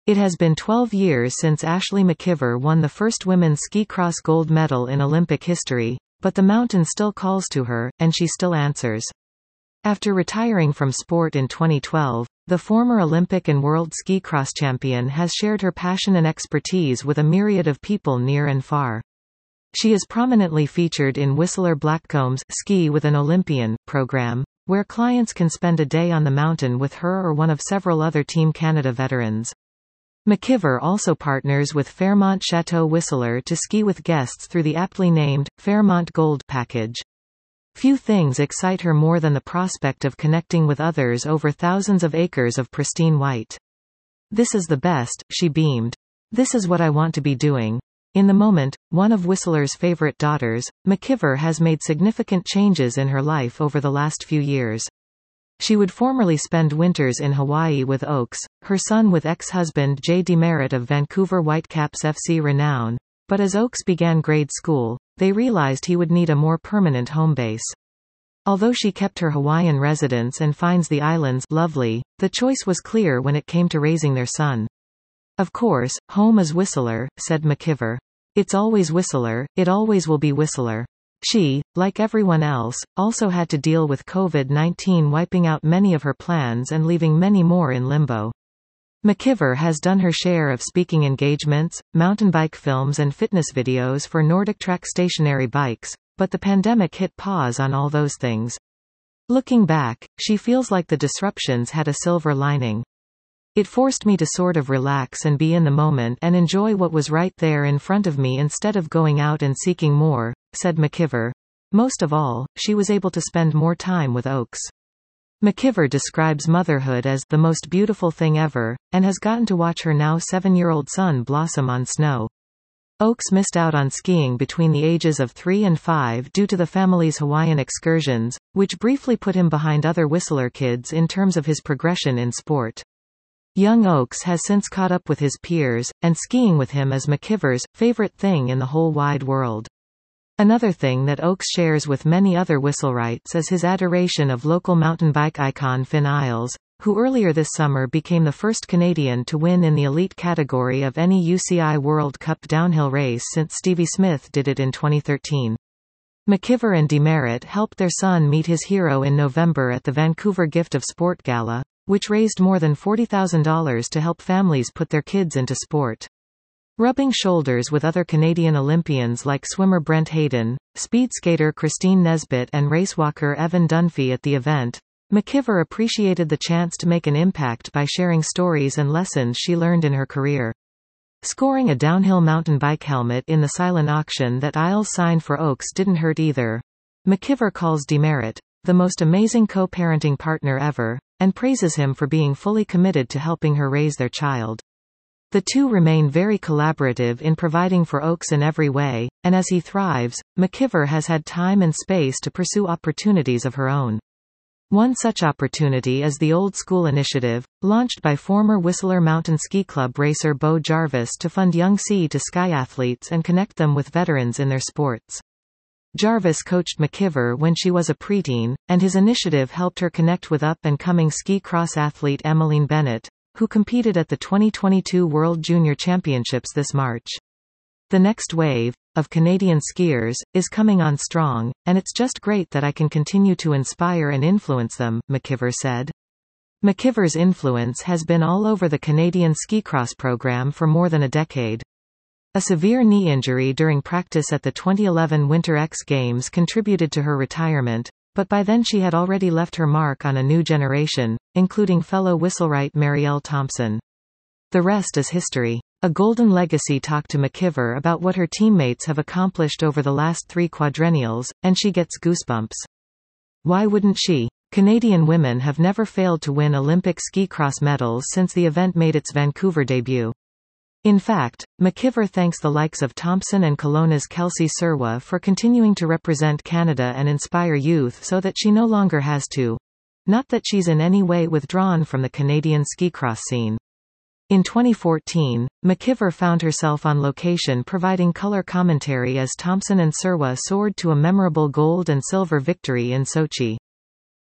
It has been 12 years since Ashley McKiver won the first women's ski cross gold medal in Olympic history, but the mountain still calls to her, and she still answers. After retiring from sport in 2012, the former Olympic and world ski cross champion has shared her passion and expertise with a myriad of people near and far. She is prominently featured in Whistler Blackcomb's Ski with an Olympian program, where clients can spend a day on the mountain with her or one of several other Team Canada veterans. McKiver also partners with Fairmont Chateau Whistler to ski with guests through the aptly named Fairmont Gold package. Few things excite her more than the prospect of connecting with others over thousands of acres of pristine white. "This is the best," she beamed. "This is what I want to be doing." In the moment, one of Whistler's favorite daughters, McKiver has made significant changes in her life over the last few years. She would formerly spend winters in Hawaii with Oaks, her son with ex-husband Jay DeMeritt of Vancouver Whitecaps FC renown, but as Oaks began grade school, they realized he would need a more permanent home base. Although she kept her Hawaiian residence and finds the islands lovely, the choice was clear when it came to raising their son. "Of course, home is Whistler," said McKiver. "It's always Whistler, it always will be Whistler." She, like everyone else, also had to deal with COVID-19 wiping out many of her plans and leaving many more in limbo. McKiver has done her share of speaking engagements, mountain bike films and fitness videos for NordicTrack stationary bikes, but the pandemic hit pause on all those things. Looking back, she feels like the disruptions had a silver lining. "It forced me to sort of relax and be in the moment and enjoy what was right there in front of me instead of going out and seeking more," said McKiver. Most of all, she was able to spend more time with Oaks. McKiver describes motherhood as the most beautiful thing ever, and has gotten to watch her now 7-year-old son blossom on snow. Oaks missed out on skiing between the ages of 3 and 5 due to the family's Hawaiian excursions, which briefly put him behind other Whistler kids in terms of his progression in sport. Young Oaks has since caught up with his peers, and skiing with him is McKiver's favorite thing in the whole wide world. Another thing that Oaks shares with many other Whistlerites is his adoration of local mountain bike icon Finn Iles, who earlier this summer became the first Canadian to win in the elite category of any UCI World Cup downhill race since Stevie Smith did it in 2013. McKiver and DeMeritt helped their son meet his hero in November at the Vancouver Gift of Sport Gala, which raised more than $40,000 to help families put their kids into sport. Rubbing shoulders with other Canadian Olympians like swimmer Brent Hayden, speed skater Christine Nesbitt and racewalker Evan Dunphy at the event, McKiver appreciated the chance to make an impact by sharing stories and lessons she learned in her career. Scoring a downhill mountain bike helmet in the silent auction that Iles signed for Oaks didn't hurt either. McKiver calls DeMeritt the most amazing co-parenting partner ever, and praises him for being fully committed to helping her raise their child. The two remain very collaborative in providing for Oaks in every way, and as he thrives, McKiver has had time and space to pursue opportunities of her own. One such opportunity is the Old School Initiative, launched by former Whistler Mountain Ski Club racer Bo Jarvis to fund young sea-to-sky athletes and connect them with veterans in their sports. Jarvis coached McKiver when she was a preteen, and his initiative helped her connect with up-and-coming ski cross athlete Emmeline Bennett, who competed at the 2022 World Junior Championships this March. "The next wave of Canadian skiers is coming on strong, and it's just great that I can continue to inspire and influence them," McKiver said. McKiver's influence has been all over the Canadian ski cross program for more than a decade. A severe knee injury during practice at the 2011 Winter X Games contributed to her retirement, but by then she had already left her mark on a new generation, including fellow Whistlerite Marielle Thompson. The rest is history. A Golden Legacy talked to McKiver about what her teammates have accomplished over the last 3 quadrennials, and she gets goosebumps. Why wouldn't she? Canadian women have never failed to win Olympic ski cross medals since the event made its Vancouver debut. In fact, McKiver thanks the likes of Thompson and Kelowna's Kelsey Surwa for continuing to represent Canada and inspire youth so that she no longer has to. Not that she's in any way withdrawn from the Canadian ski cross scene. In 2014, McKiver found herself on location providing color commentary as Thompson and Surwa soared to a memorable gold and silver victory in Sochi.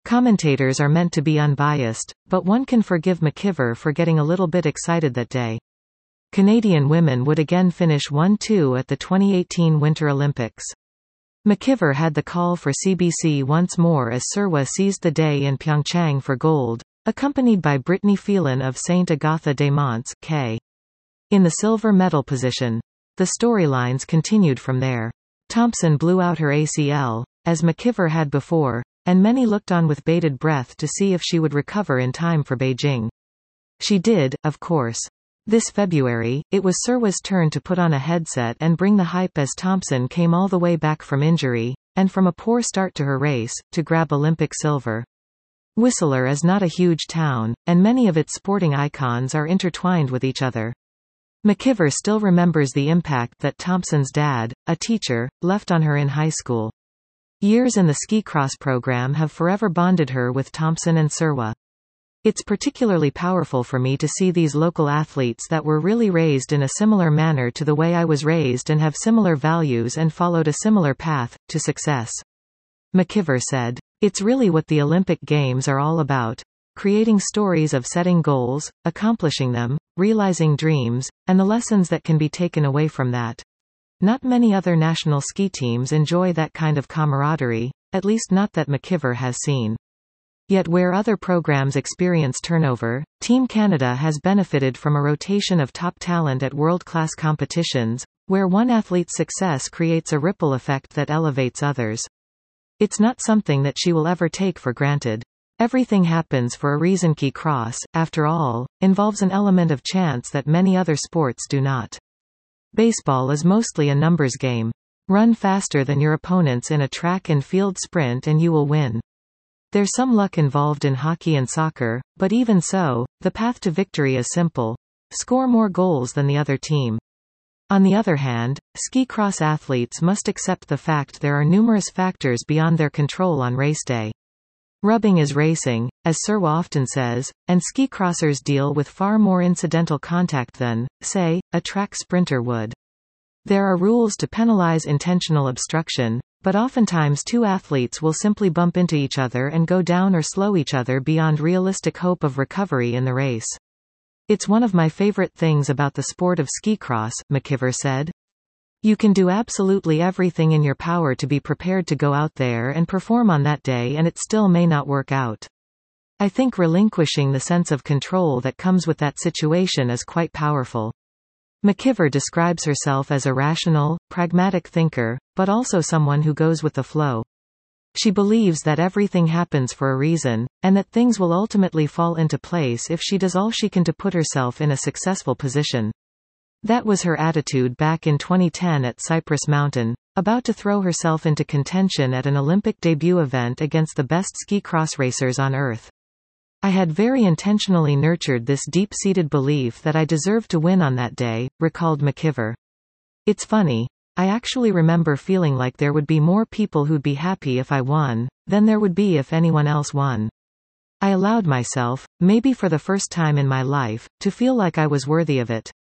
Commentators are meant to be unbiased, but one can forgive McKeever for getting a little bit excited that day. Canadian women would again finish 1-2 at the 2018 Winter Olympics. McKeever had the call for CBC once more as Surwa seized the day in Pyeongchang for gold, accompanied by Brittany Phelan of St. Agatha des Monts, K. in the silver medal position. The storylines continued from there. Thompson blew out her ACL, as McKeever had before, and many looked on with bated breath to see if she would recover in time for Beijing. She did, of course. This February, it was Surwa's turn to put on a headset and bring the hype as Thompson came all the way back from injury, and from a poor start to her race, to grab Olympic silver. Whistler is not a huge town, and many of its sporting icons are intertwined with each other. McKeever still remembers the impact that Thompson's dad, a teacher, left on her in high school. Years in the ski cross program have forever bonded her with Thompson and Surwa. It's particularly powerful for me to see these local athletes that were really raised in a similar manner to the way I was raised and have similar values and followed a similar path to success. McKeever said, "It's really what the Olympic Games are all about. Creating stories of setting goals, accomplishing them, realizing dreams, and the lessons that can be taken away from that. Not many other national ski teams enjoy that kind of camaraderie, at least not that McKeever has seen. Yet where other programs experience turnover, Team Canada has benefited from a rotation of top talent at world-class competitions, where one athlete's success creates a ripple effect that elevates others. It's not something that she will ever take for granted. Everything happens for a reason. Ski cross, after all, involves an element of chance that many other sports do not. Baseball is mostly a numbers game. Run faster than your opponents in a track and field sprint and you will win. There's some luck involved in hockey and soccer, but even so, the path to victory is simple. Score more goals than the other team. On the other hand, ski cross athletes must accept the fact there are numerous factors beyond their control on race day. Rubbing is racing, as Surwa often says, and ski crossers deal with far more incidental contact than, say, a track sprinter would. There are rules to penalize intentional obstruction, but oftentimes two athletes will simply bump into each other and go down or slow each other beyond realistic hope of recovery in the race. It's one of my favorite things about the sport of ski cross, McKeever said. You can do absolutely everything in your power to be prepared to go out there and perform on that day and it still may not work out. I think relinquishing the sense of control that comes with that situation is quite powerful. McKeever describes herself as a rational, pragmatic thinker, but also someone who goes with the flow. She believes that everything happens for a reason, and that things will ultimately fall into place if she does all she can to put herself in a successful position. That was her attitude back in 2010 at Cypress Mountain, about to throw herself into contention at an Olympic debut event against the best ski cross racers on Earth. I had very intentionally nurtured this deep-seated belief that I deserved to win on that day, recalled McKeever. It's funny. I actually remember feeling like there would be more people who'd be happy if I won, than there would be if anyone else won. I allowed myself, maybe for the first time in my life, to feel like I was worthy of it.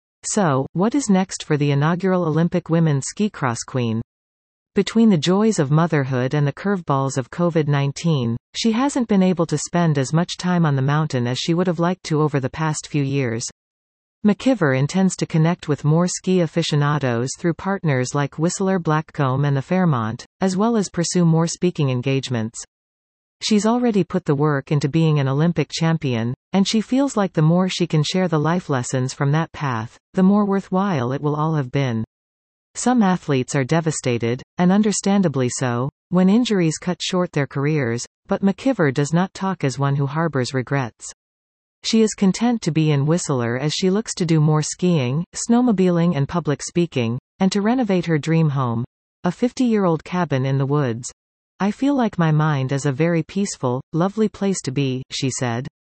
So, what is next for the inaugural Olympic women's ski cross queen? Between the joys of motherhood and the curveballs of COVID-19, she hasn't been able to spend as much time on the mountain as she would have liked to over the past few years. McKeever intends to connect with more ski aficionados through partners like Whistler Blackcomb and the Fairmont, as well as pursue more speaking engagements. She's already put the work into being an Olympic champion, and she feels like the more she can share the life lessons from that path, the more worthwhile it will all have been. Some athletes are devastated, and understandably so, when injuries cut short their careers, but McKeever does not talk as one who harbors regrets. She is content to be in Whistler as she looks to do more skiing, snowmobiling and public speaking, and to renovate her dream home, a 50-year-old cabin in the woods. I feel like my mind is a very peaceful, lovely place to be, she said.